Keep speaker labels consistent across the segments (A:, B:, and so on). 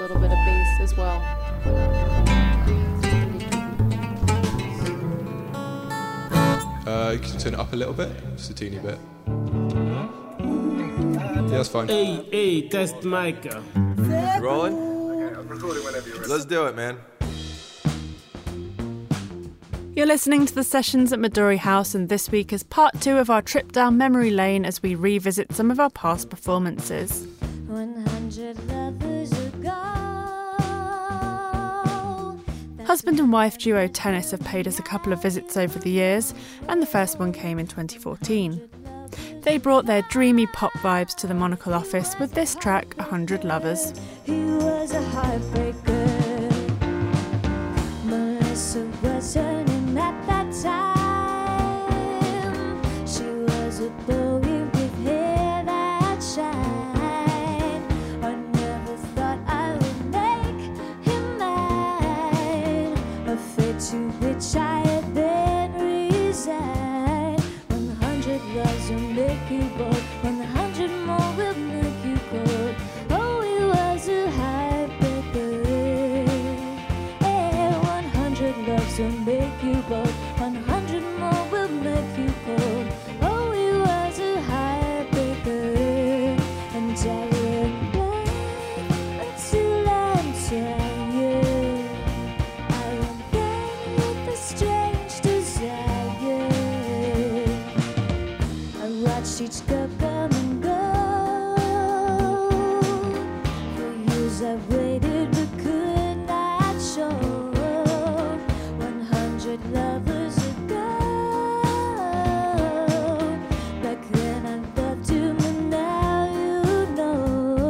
A: little bit of bass as well.
B: You can turn it up a little bit, just a teeny bit. Yeah, that's fine.
C: Hey, test mic.
B: Rolling? Okay, I'm recording whenever you're ready. Let's do it, man.
D: You're listening to the sessions at Midori House, and this week is part 2 of our trip down memory lane as we revisit some of our past performances.
E: 100 lovers ago.
D: Husband and wife duo Tennis have paid us a couple of visits over the years, and the first one came in 2014. They brought their dreamy pop vibes to the Monocle office with this track, 100 Lovers.
E: He was a heartbreaker. Melissa was her name at that time. She was a Bowie with hair that shine. I never thought I would make him mine. A fate to which I had been resigned. 100 loves will make you bold. 100 more will make you cold. Oh, he was a heartbreaker. Yeah, 100 loves will make you bold. 100 more will make you cold. Oh, he was a heartbreaker. And I will blind until I'm tired. I will blind with a strange desire. I watched each girl come and go. For years I waited but could not show. 100 lovers ago. Back then I loved him and now you know.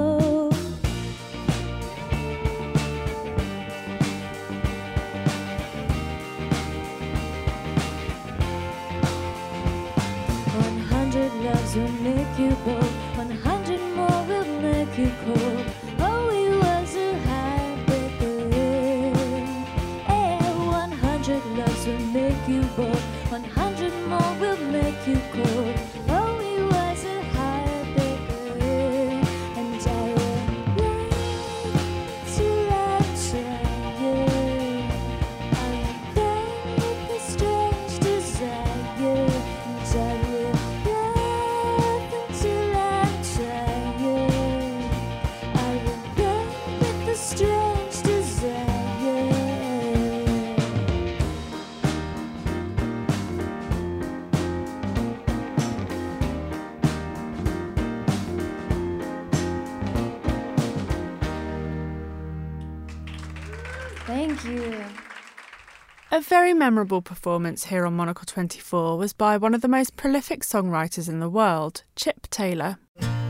E: 100 loves will make you bold. 100 more will make you cold. Oh, he was a heartbreaker. Yeah, 100 loves will make you bold. 100 more will make you cold. Oh, he was a heartbreaker. And I will blind till I'm tired. I will blind with a strange desire. And I will love until I'm tired. I will blind with a strange desire. Thank you.
D: A very memorable performance here on Monocle 24 was by one of the most prolific songwriters in the world, Chip Taylor.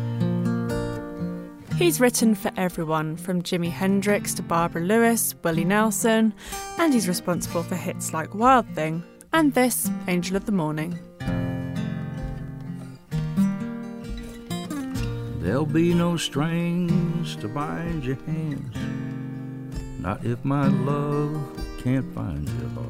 D: He's written for everyone, from Jimi Hendrix to Barbara Lewis, Willie Nelson, and he's responsible for hits like Wild Thing and this, Angel of the Morning.
F: There'll be no strings to bind your hands, not if my love can't find your heart.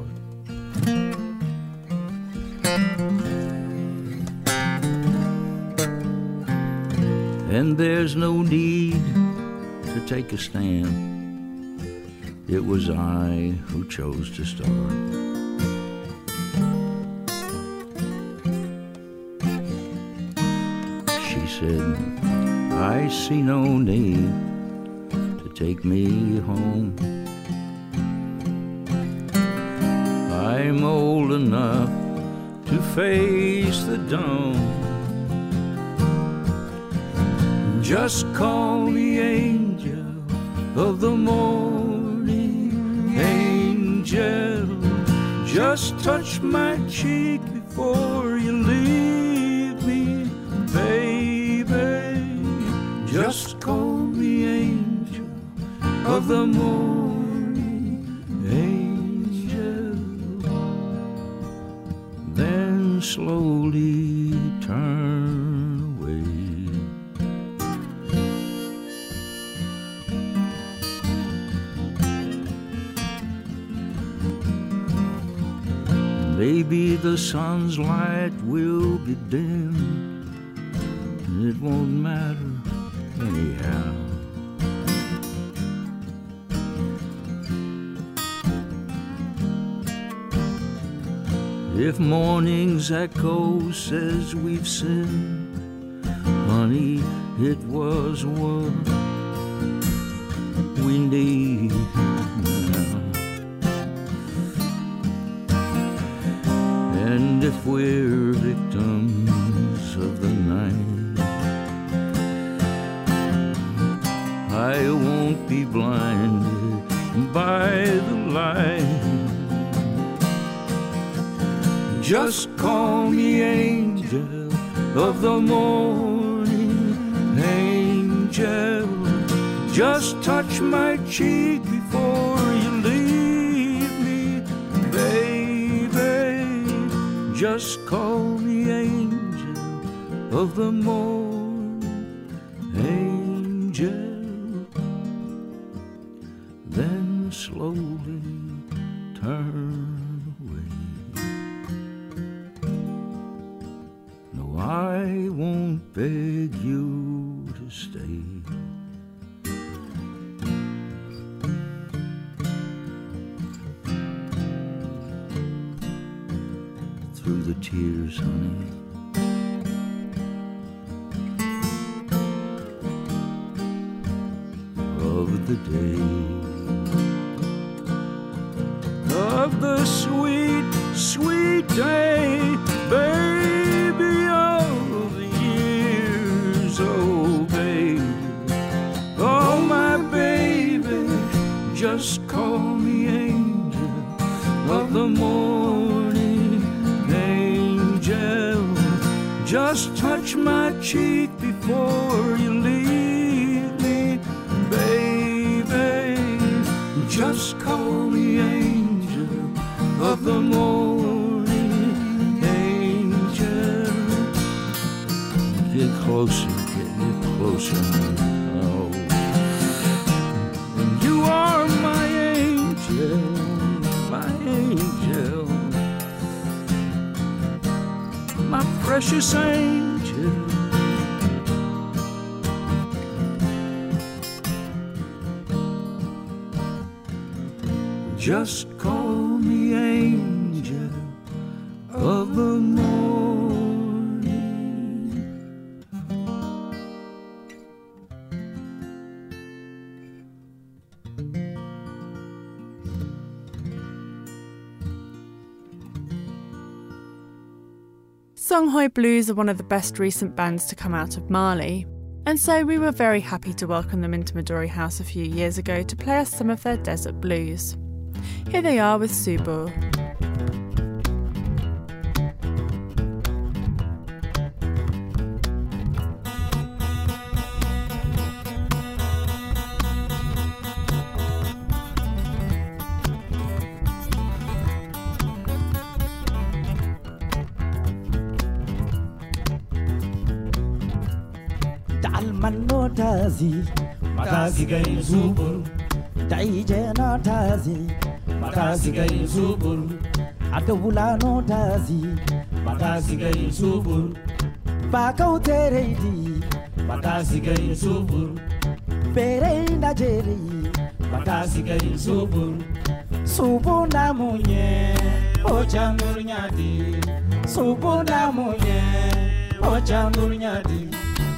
F: And there's no need to take a stand. It was I who chose to start. She said, I see no need to take me home. I'm old enough to face the dawn. Just call me angel of the morning, angel. Just touch my cheek before you leave me, baby. Just call me angel of the morning, angel. Then slowly turn away. Maybe the sun's light will be dim, it won't matter anyhow. If morning's echo says we've sinned, honey, it was what we need now. And if we're victims of the night, I won't be blinded by the light. Just call me angel of the morning, angel. Just touch my cheek before you leave me, baby. Just call me angel of the morning, angel. Then slowly turn away. No, I won't beg you to stay. Through the tears, honey, of the day, of the sweet, sweet day, baby, of the years, oh baby, oh my baby, just call me angel of the morning, angel. Just touch my cheek before you leave me, baby. Just call me angel of the morning, angel. Get closer, get closer. Oh, and you are my angel, my angel, my precious angel. Just call me angel of the morning.
D: Songhai Blues are one of the best recent bands to come out of Mali, and so we were very happy to welcome them into Midori House a few years ago to play us some of their desert blues. Here they are with Subu.
A: Tazi, Makazi Gay Zubur, Taijana Tazi, Makazi Gay Zubur, Atawulano Tazi, Makazi Gay Zubur, Bakau Teredi, Makazi Gay Zubur, Perenda Jerry, Makazi Gay Zubur, Subuna Munye, Ochanur Nyadi, Subuna Munye, Ochanur Nyadi.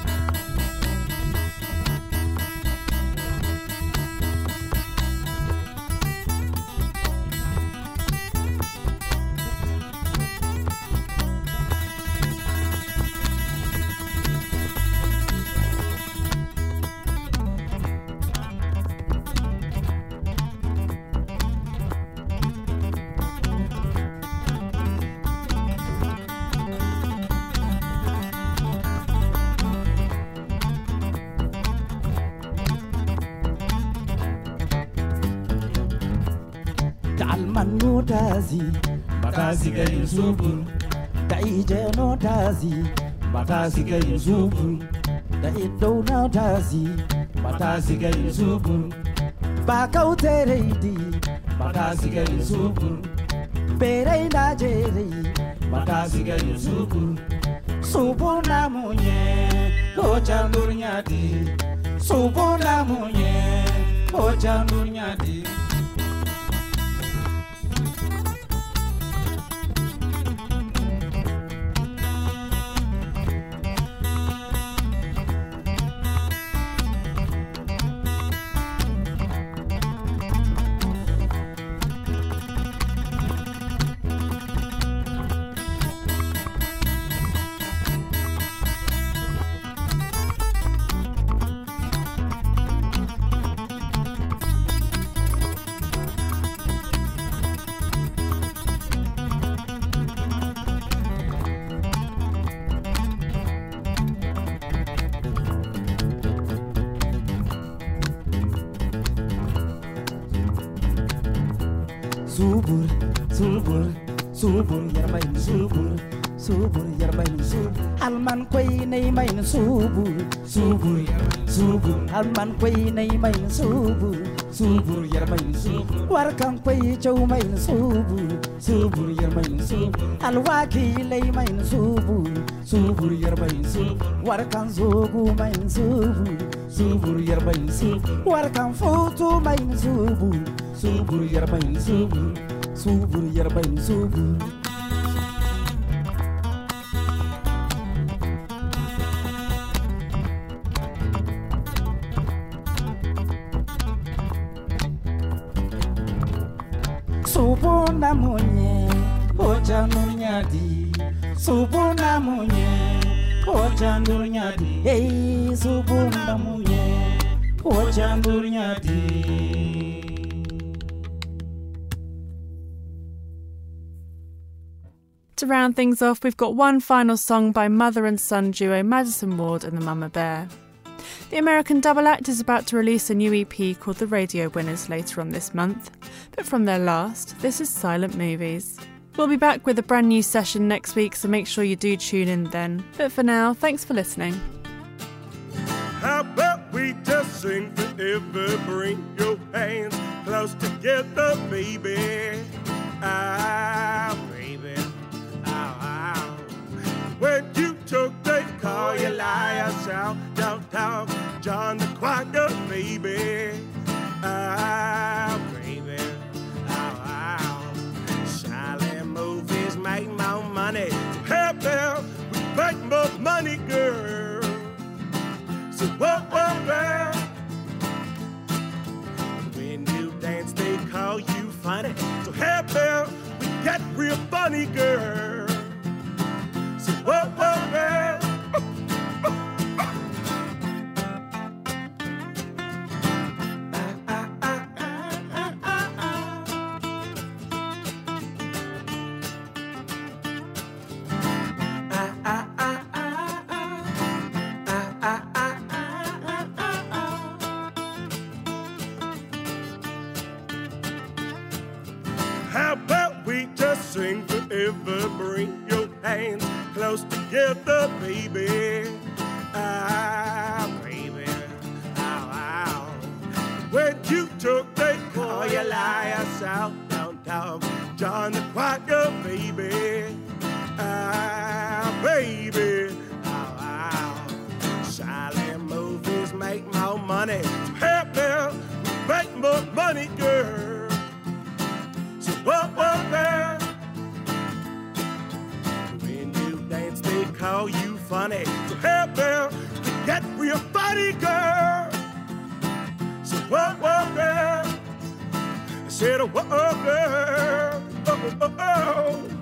A: Tazi, Makazi Gay Zubur, Taijano Tazi, Makazi Gay Zubur, Taidona Tazi, Makazi Gay Zubur, Bakau Teredi, Makazi Gay Zubur, Perenda Jerry, Makazi Gay Zubur, Subuna Munye, Ochanur Nyadi, Subuna Munye, Ochanur Nyadi. subur, subur, subur, yarbain subur, subur, yarbain subur. Alman koy nay main subur, subur, subur. Alman koy nay main subur, subur, yarbain subur. Warkan koy chow main subur, subur, yarbain subur. Alwaki lay main subur, subur, yarbain subur. Warkan zogu main subur, subur, yarbain subur. Warkan foto main subur, subur, yarbain subur, subur, yarbain subur. Subuna munye, oja nunyadi. Subuna munye, oja nunyadi. Hey, subuna munye, oja nunyadi.
D: To round things off, we've got one final song by mother and son duo Madison Ward and the Mama Bear. The American double act is about to release a new EP called The Radio Winners later on this month, but from their last, this is Silent Movies. We'll be back with a brand new session next week, so make sure you do tune in then. But for now, thanks for listening.
G: How about we just sing forever? Bring your hands close together, baby. Ah, baby. Ow, ow. When you took, they call you liar, shout, don't talk. John the Quacker, baby. Ah, baby. Ow, ow. Silent movies make more money. Hey, Bill, we make more money, girl. So what, girl? When you dance, they call you funny. So hey, Bill, we get real funny, girl. So what, girl? How about we just sing forever? Bring your hands close together, baby. Ah, baby. Ow, ow. When you took, they call you liar, shout, don't talk. John the Quacker, baby. Ah, baby. Ow, ow. Silent movies make more money. So help me make more money, girl. Girl. When you dance, they call you funny. So hey, girl, you get real funny, girl. So girl? I said, girl. Oh.